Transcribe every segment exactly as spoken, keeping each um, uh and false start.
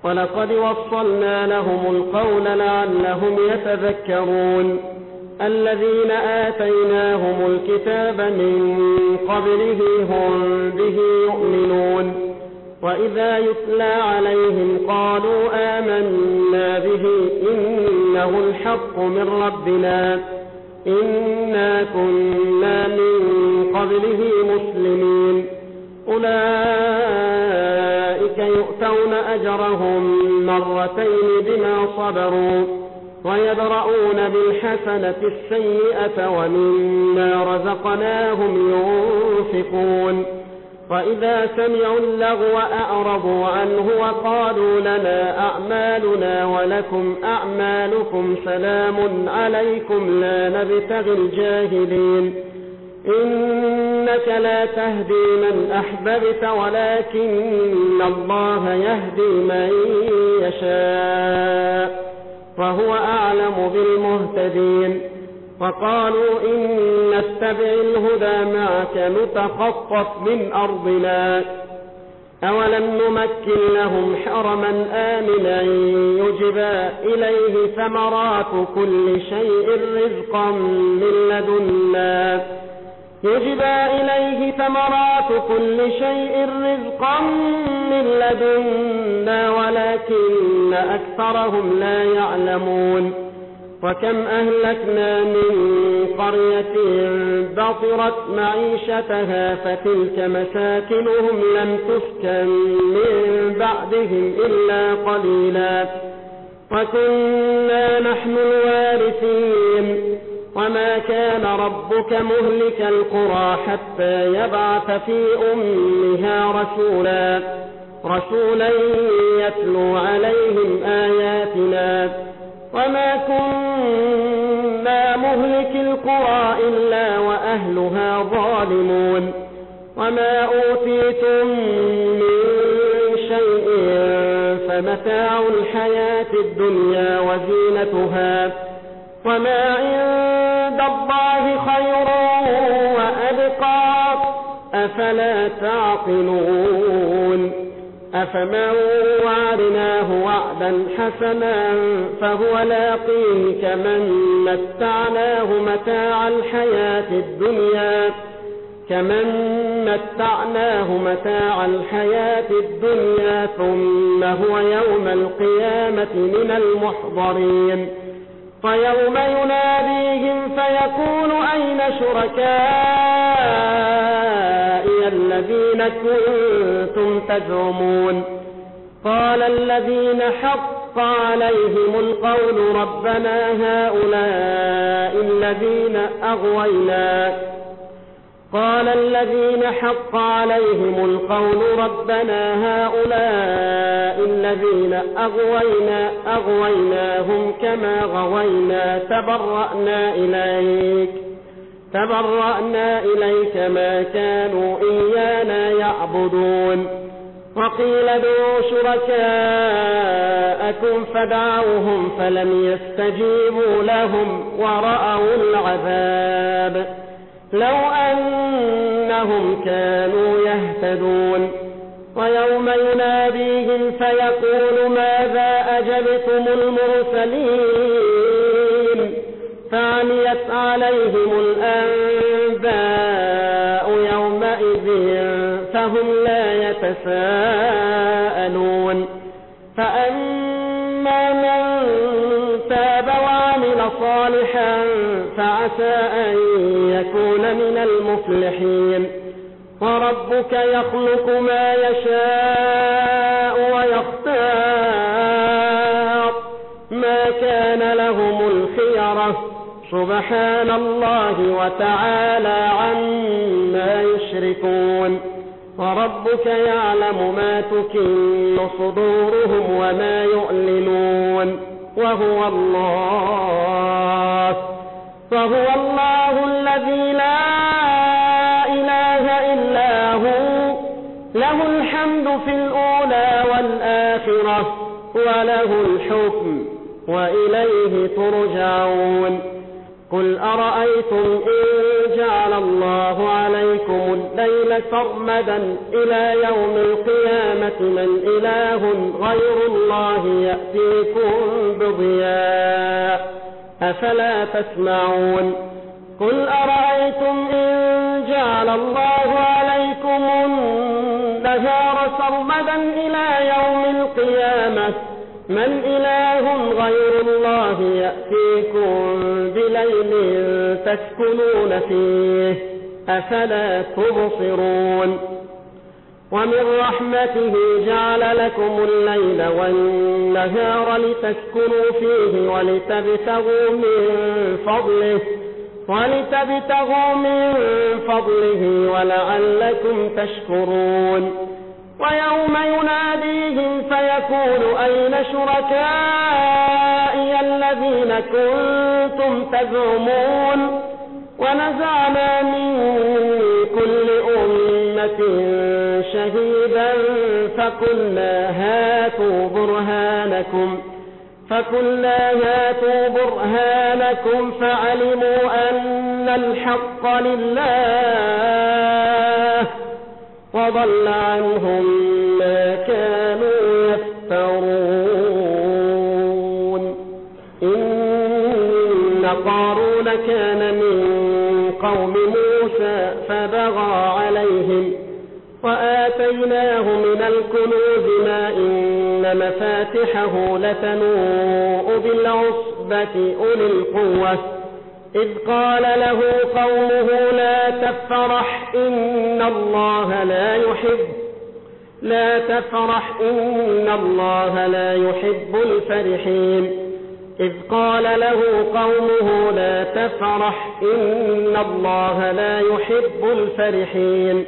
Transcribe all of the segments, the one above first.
ولقد وصلنا لهم القول لعلهم يتذكرون الذين آتيناهم الكتاب من قبله هم به يؤمنون وإذا يتلى عليهم قالوا آمنا به إنه الحق من ربنا إنا كنا من قبله مسلمين أولئك يؤتون أجرهم مرتين بما صبروا ويدرؤون بالحسنة السيئة ومما رزقناهم ينفقون وإذا سمعوا اللغو أعرضوا عنه وقالوا لنا أعمالنا ولكم أعمالكم سلام عليكم لا نبتغي الجاهلين إنك لا تهدي من أحببت ولكن الله يهدي من يشاء وهو أعلم بالمهتدين وقالوا إن نتبع الهدى معك نتخطف من أرضنا أولم نمكن لهم حرما آمنا يجبى إليه ثمرات كل شيء رزقا من لدنا يجبى إليه ثمرات كل شيء رزقا من لدنا ولكن أكثرهم لا يعلمون وكم أهلكنا من قرية بطرت معيشتها فتلك مساكنهم لم تسكن من بعدهم إلا قليلا وكنا نحن الوارثين وما كان ربك مهلك القرى حتى يبعث في أمها رسولا رسولا يتلو عليهم آياتنا وما كنا مهلك القرى إلا وأهلها ظالمون وما أوتيتم من شيء فمتاع الحياة الدنيا وزينتها وما عند الله خير وأبقى أفلا تعقلون أفمن وعدناه وعدا حسنا فهو لاقيه كمن متعناه متاع الحياة الدنيا كمن متعناه متاع الحياة الدنيا ثم هو يوم القيامة من المحضرين فيوم يناديهم فيقول أين شركائي الذين كنتم تزعمون قال الذين حق عليهم القول ربنا هؤلاء الذين أغوينا قال الذين حق عليهم القول ربنا هؤلاء الذين أغوينا أغويناهم كما غوينا تبرأنا إليك تبرأنا إليك ما كانوا إيانا يعبدون وقيل ادعوا شركاءكم فدعوهم فلم يستجيبوا لهم ورأوا العذاب لو أنهم كانوا يهتدون ويوم يناديهم فيقول ماذا أجبتم المرسلين فعميت عليهم الأنباء يومئذ فهم لا يتساءلون فأما من تاب وعمل صالحا فعسى أن يكون من المفلحين وربك يخلق ما يشاء ويختار ما كان لهم الخيرة سبحان الله وتعالى عما يشركون وربك يعلم ما تكن صدورهم وما يعلنون وهو الله فهو الله الذي لا إله إلا هو له الحمد في الأولى والآخرة وله الحكم وإليه ترجعون قل أرأيتم إن جعل الله عليكم الليل سرمدا إلى يوم القيامة من إله غير الله يأتيكم بضياء أفلا تسمعون قل أرأيتم إن جعل الله عليكم النهار سرمدا إلى يوم القيامة من إله غير الله يأتيكم بليل تسكنون فيه أفلا تبصرون ومن رحمته جعل لكم الليل والنهار لتسكنوا فيه ولتبتغوا من فضله ولتبتغوا من فضله ولعلكم تشكرون ويوم يناديهم فيقول أين شركائي الذين كنتم تزعمون ونزعنا من كل أمة شهيدا فقلنا هاتوا برهانكم فقلنا هاتوا برهانكم فعلموا أن الحق لله وضل عنهم ما كانوا يفترون إن قارون كان من قوم موسى فبغى عليهم وآتيناه من الكنوز ما إن مفاتحه لتنوء بالعصبة أولي القوة إذ قال له قومه لا تفرح إن الله لا يحب لا تفرح إن الله لا يحب الفرحين إذ قال له قومه لا تفرح إن الله لا يحب الفرحين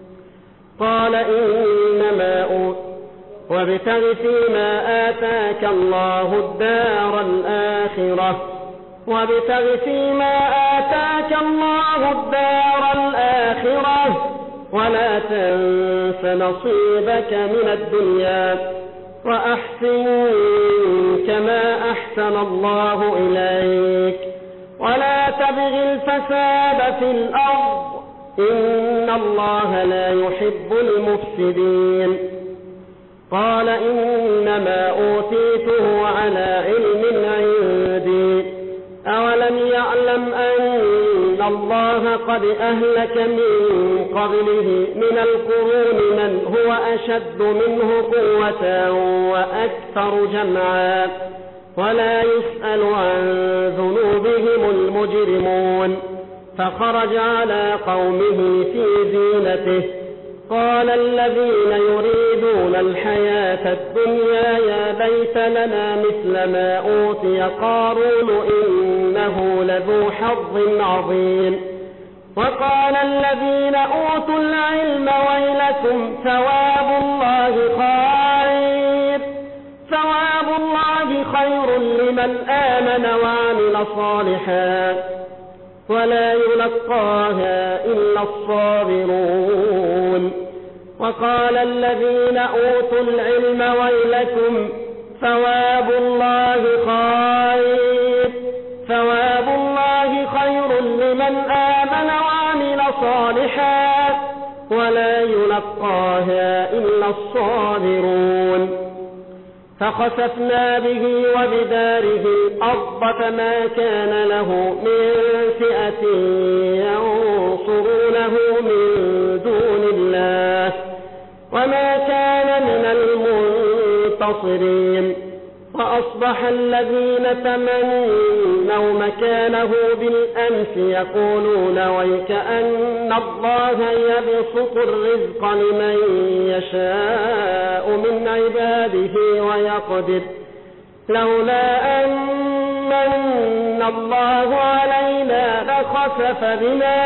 قال إنما أوت وابتغ فيما آتاك الله الدار الآخرة وابتغ فيما آتاك الله الدار الآخرة ولا تنس نصيبك من الدنيا وأحسن كما أحسن الله إليك ولا تبغ الفساد في الأرض إن الله لا يحب المفسدين قال إنما أوتيته على علم عندي أولم يعلم أن الله قد أهلك من قبله من القرون من هو أشد منه قوة وأكثر جمعا ولا يسأل عن ذنوبهم المجرمون فخرج على قومه في زينته قال الذين يريدون الحياة الدنيا يا ليت لنا مثل ما أوتي قارون إنه لذو حظ عظيم وقال الذين أوتوا العلم ويلكم ثواب الله خير ثواب الله خير لمن آمن وعمل صالحا ولا يلقاها إلا الصابرون وقال الذين أوتوا العلم ويلكم ثواب الله خير ثواب الله خير لمن آمن وعمل صالحا ولا يلقاها إلا الصابرون فخسفنا به وبداره الأرض فما كان له من فئة ينصرونه من دون الله وما كان من المنتصرين وأصبح الذين تمنوا مكانه بالأمس يقولون ويكأن الله يبسط الرزق لمن يشاء من عباده ويقدر لولا أن من الله علينا لخسف بنا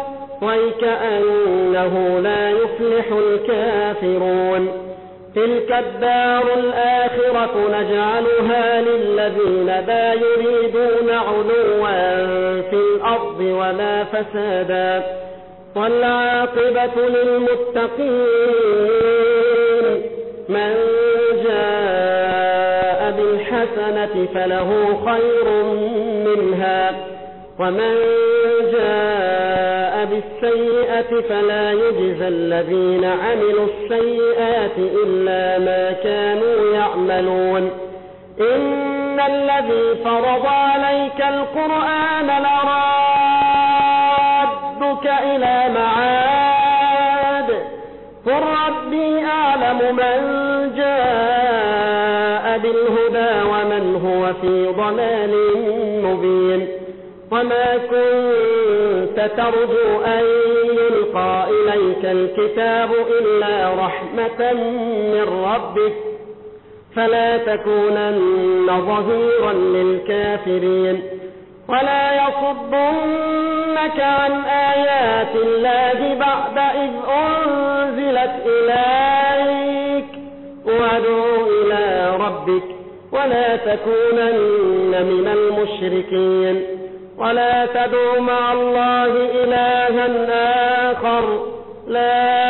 ويكأنه لا يفلح الكافرون تلك الدار الآخرة نجعلها للذين لا يريدون علوا في الأرض ولا فسادا والعاقبة للمتقين من جاء بالحسنة فله خير منها ومن جاء بالسيئة فلا يجزى الذين عملوا السيئات إلا ما كانوا يعملون إن الذي فرض عليك القرآن لرادك إلى معاد قل ربي أعلم من جاء بالهدى ومن هو في ضلال مبين وما كنت ترجو أن يلقى إليك الكتاب إلا رحمة من ربك فلا تكونن ظهيرا للكافرين ولا يصدنك عن آيات الله بعد إذ أنزلت إليك وادع إلى ربك ولا تكونن من المشركين ولا تدع مع الله إلها آخر لا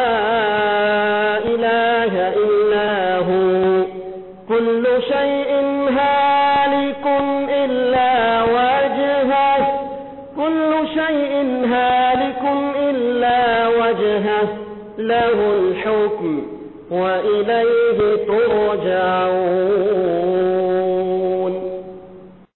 إله إلا هو كل شيء هالك إلا وجهه كل شيء هالك إلا وجهه له الحكم وإليه ترجعون